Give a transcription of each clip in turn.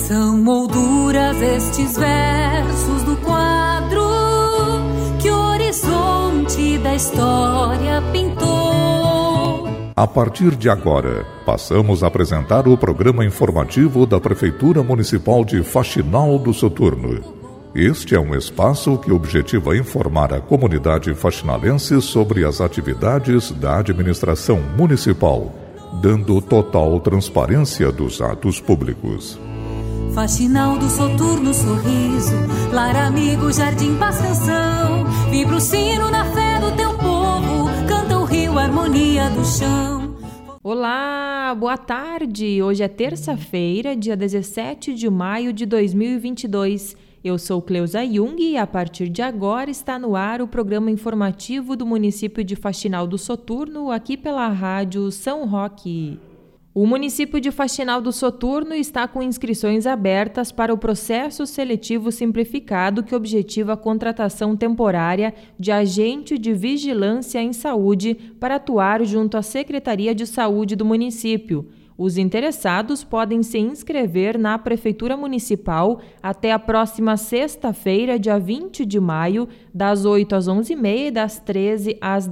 São molduras estes versos do quadro que o horizonte da história pintou. A partir de agora, passamos a apresentar o programa informativo da Prefeitura Municipal de Faxinal do Soturno. Este é um espaço que objetiva informar a comunidade faxinalense sobre as atividades da administração municipal, dando total transparência dos atos públicos. Faxinal do Soturno, sorriso, lar amigo, jardim, paz, canção. Vibra o sino na fé do teu povo, canta o rio, harmonia do chão. Olá, boa tarde. Hoje é terça-feira, dia 17 de maio de 2022. Eu sou Cleusa Jung e a partir de agora está no ar o programa informativo do município de Faxinal do Soturno, aqui pela rádio São Roque. O município de Faxinal do Soturno está com inscrições abertas para o processo seletivo simplificado que objetiva a contratação temporária de agente de vigilância em saúde para atuar junto à Secretaria de Saúde do município. Os interessados podem se inscrever na Prefeitura Municipal até a próxima sexta-feira, dia 20 de maio, das 8 às 11h30 e das 13 às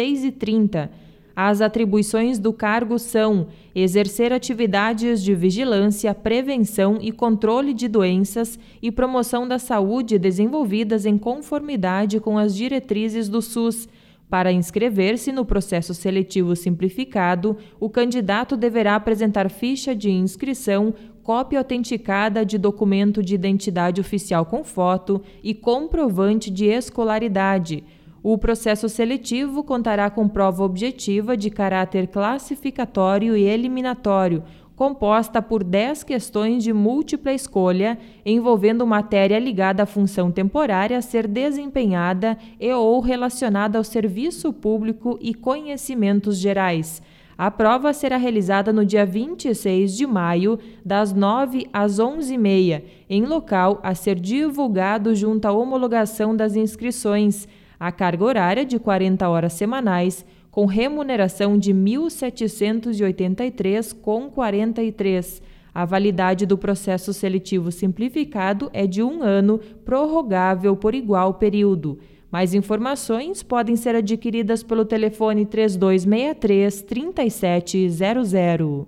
16h30. As atribuições do cargo são exercer atividades de vigilância, prevenção e controle de doenças e promoção da saúde desenvolvidas em conformidade com as diretrizes do SUS. Para inscrever-se no processo seletivo simplificado, o candidato deverá apresentar ficha de inscrição, cópia autenticada de documento de identidade oficial com foto e comprovante de escolaridade. O processo seletivo contará com prova objetiva de caráter classificatório e eliminatório, composta por 10 questões de múltipla escolha, envolvendo matéria ligada à função temporária a ser desempenhada ou relacionada ao serviço público e conhecimentos gerais. A prova será realizada no dia 26 de maio, das 9 às 11h30, em local a ser divulgado junto à homologação das inscrições. A carga horária de 40 horas semanais, com remuneração de R$ 1.783,43. A validade do processo seletivo simplificado é de 1 ano, prorrogável por igual período. Mais informações podem ser adquiridas pelo telefone 3263-3700.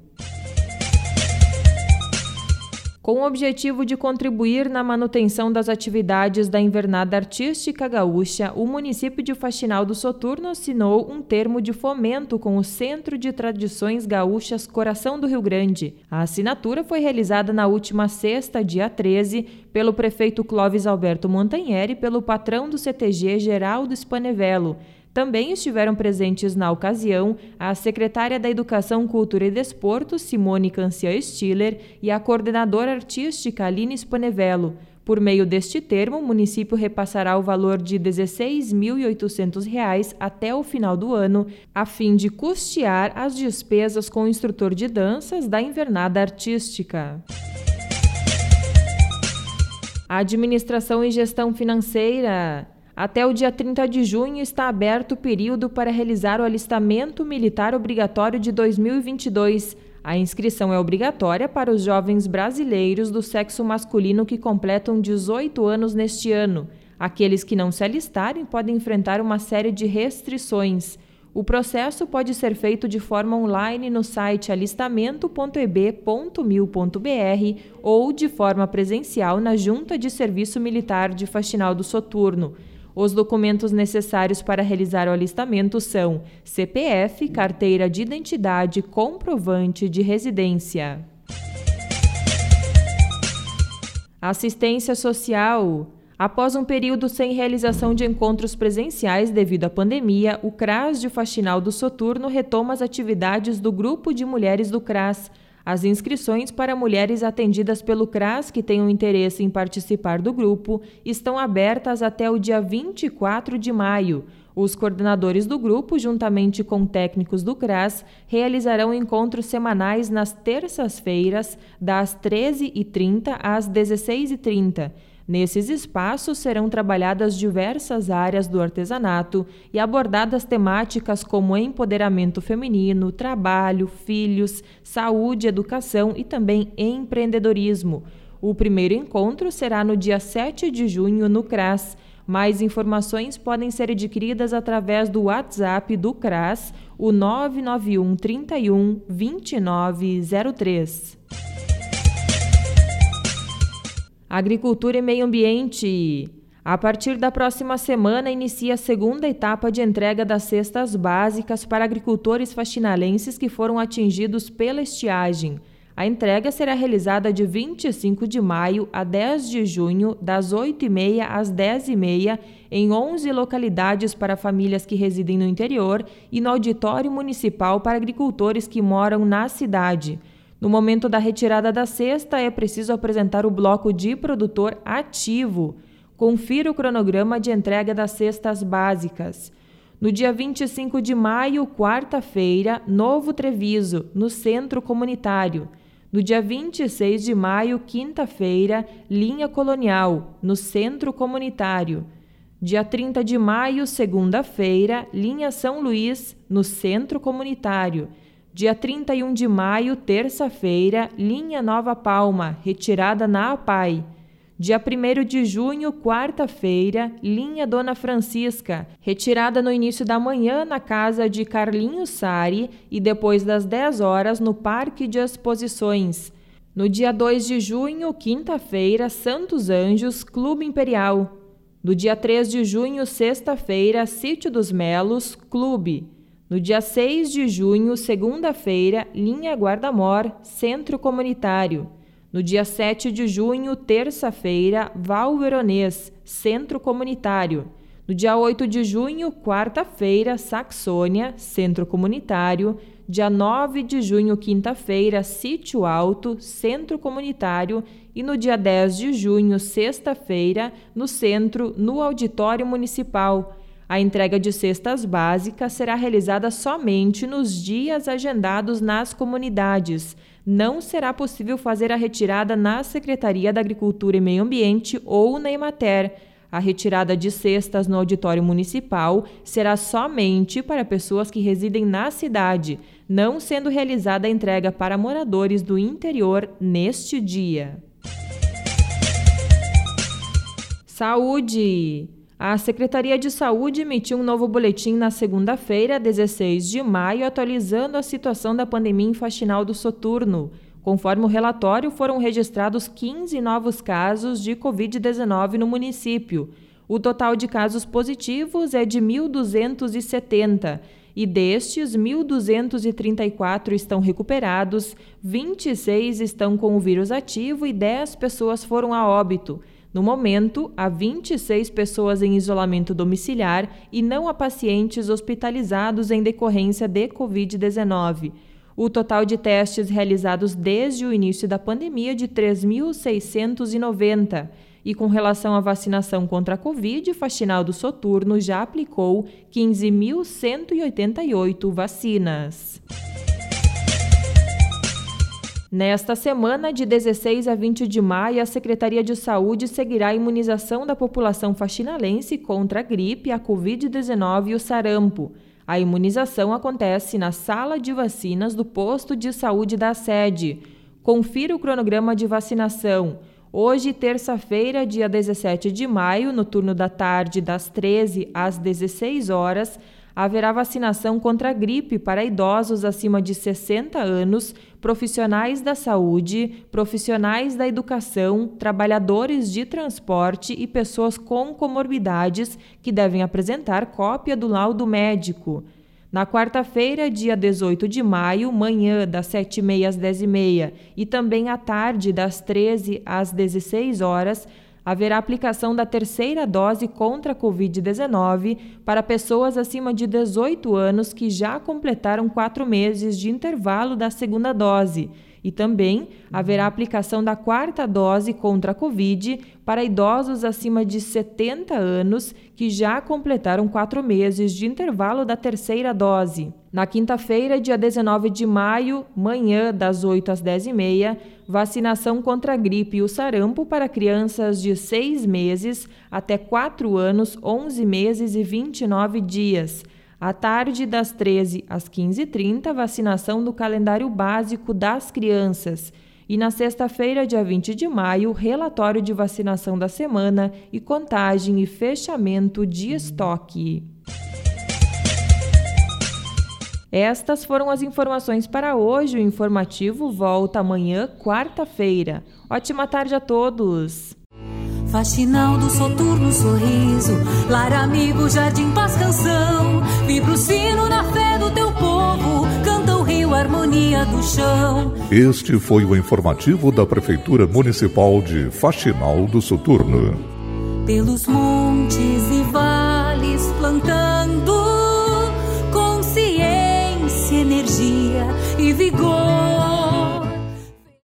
Com o objetivo de contribuir na manutenção das atividades da Invernada Artística Gaúcha, o município de Faxinal do Soturno assinou um termo de fomento com o Centro de Tradições Gaúchas Coração do Rio Grande. A assinatura foi realizada na última sexta, dia 13, pelo prefeito Clóvis Alberto Montanheri e pelo patrão do CTG, Geraldo Spanevello. Também estiveram presentes na ocasião a secretária da Educação, Cultura e Desporto, Simone Cancian Stiller, e a coordenadora artística, Aline Spanevello. Por meio deste termo, o município repassará o valor de R$ 16.800 até o final do ano, a fim de custear as despesas com o instrutor de danças da Invernada Artística. A Administração e Gestão Financeira. Até o dia 30 de junho está aberto o período para realizar o alistamento militar obrigatório de 2022. A inscrição é obrigatória para os jovens brasileiros do sexo masculino que completam 18 anos neste ano. Aqueles que não se alistarem podem enfrentar uma série de restrições. O processo pode ser feito de forma online no site alistamento.eb.mil.br ou de forma presencial na Junta de Serviço Militar de Faxinal do Soturno. Os documentos necessários para realizar o alistamento são CPF, carteira de identidade, comprovante de residência. Assistência social. Após um período sem realização de encontros presenciais devido à pandemia, o CRAS de Faxinal do Soturno retoma as atividades do Grupo de Mulheres do CRAS. As inscrições para mulheres atendidas pelo CRAS que tenham interesse em participar do grupo estão abertas até o dia 24 de maio. Os coordenadores do grupo, juntamente com técnicos do CRAS, realizarão encontros semanais nas terças-feiras, das 13h30 às 16h30. Nesses espaços serão trabalhadas diversas áreas do artesanato e abordadas temáticas como empoderamento feminino, trabalho, filhos, saúde, educação e também empreendedorismo. O primeiro encontro será no dia 7 de junho no CRAS. Mais informações podem ser adquiridas através do WhatsApp do CRAS, o 991 31 2903. Agricultura e Meio Ambiente. A partir da próxima semana, inicia a segunda etapa de entrega das cestas básicas para agricultores faxinalenses que foram atingidos pela estiagem. A entrega será realizada de 25 de maio a 10 de junho, das 8h30 às 10h30, em 11 localidades para famílias que residem no interior e no auditório municipal para agricultores que moram na cidade. No momento da retirada da cesta, é preciso apresentar o bloco de produtor ativo. Confira o cronograma de entrega das cestas básicas. No dia 25 de maio, quarta-feira, Novo Treviso, no Centro Comunitário. No dia 26 de maio, quinta-feira, Linha Colonial, no Centro Comunitário. Dia 30 de maio, segunda-feira, Linha São Luís, no Centro Comunitário. Dia 31 de maio, terça-feira, Linha Nova Palma, retirada na APAI. Dia 1º de junho, quarta-feira, Linha Dona Francisca, retirada no início da manhã na casa de Carlinhos Sari e depois das 10 horas no Parque de Exposições. No dia 2 de junho, quinta-feira, Santos Anjos, Clube Imperial. No dia 3 de junho, sexta-feira, Sítio dos Melos, Clube. No dia 6 de junho, segunda-feira, Linha Guarda-Mor, Centro Comunitário. No dia 7 de junho, terça-feira, Val Veronês, Centro Comunitário. No dia 8 de junho, quarta-feira, Saxônia, Centro Comunitário. Dia 9 de junho, quinta-feira, Sítio Alto, Centro Comunitário. E no dia 10 de junho, sexta-feira, no centro, no Auditório Municipal. A entrega de cestas básicas será realizada somente nos dias agendados nas comunidades. Não será possível fazer a retirada na Secretaria da Agricultura e Meio Ambiente ou na Emater. A retirada de cestas no auditório municipal será somente para pessoas que residem na cidade, não sendo realizada a entrega para moradores do interior neste dia. Saúde! A Secretaria de Saúde emitiu um novo boletim na segunda-feira, 16 de maio, atualizando a situação da pandemia em Faxinal do Soturno. Conforme o relatório, foram registrados 15 novos casos de Covid-19 no município. O total de casos positivos é de 1.270 e destes, 1.234 estão recuperados, 26 estão com o vírus ativo e 10 pessoas foram a óbito. No momento, há 26 pessoas em isolamento domiciliar e não há pacientes hospitalizados em decorrência de Covid-19. O total de testes realizados desde o início da pandemia é de 3.690. E com relação à vacinação contra a Covid, Faxinal do Soturno já aplicou 15.188 vacinas. Nesta semana, de 16 a 20 de maio, a Secretaria de Saúde seguirá a imunização da população faxinalense contra a gripe, a Covid-19 e o sarampo. A imunização acontece na sala de vacinas do posto de saúde da sede. Confira o cronograma de vacinação. Hoje, terça-feira, dia 17 de maio, no turno da tarde, das 13 às 16 horas, haverá vacinação contra a gripe para idosos acima de 60 anos, profissionais da saúde, profissionais da educação, trabalhadores de transporte e pessoas com comorbidades que devem apresentar cópia do laudo médico. Na quarta-feira, dia 18 de maio, manhã, das 7h30 às 10h30 e também à tarde, das 13 às 16 horas, haverá aplicação da terceira dose contra a Covid-19 para pessoas acima de 18 anos que já completaram 4 meses de intervalo da segunda dose. E também haverá aplicação da quarta dose contra a Covid para idosos acima de 70 anos que já completaram 4 meses de intervalo da terceira dose. Na quinta-feira, dia 19 de maio, manhã, das 8 às 10h30, vacinação contra a gripe e o sarampo para crianças de 6 meses até 4 anos, 11 meses e 29 dias. À tarde, das 13 às 15h30, vacinação do calendário básico das crianças. E na sexta-feira, dia 20 de maio, relatório de vacinação da semana e contagem e fechamento de estoque. Estas foram as informações para hoje. O informativo volta amanhã, quarta-feira. Ótima tarde a todos! Faxinal do Soturno Sorriso, lar amigo, jardim, paz, canção. Vibra o sino na fé do teu povo, canta o rio, harmonia do chão. Este foi o informativo da Prefeitura Municipal de Faxinal do Soturno. Pelos montes e vales plantando consciência, energia e vigor.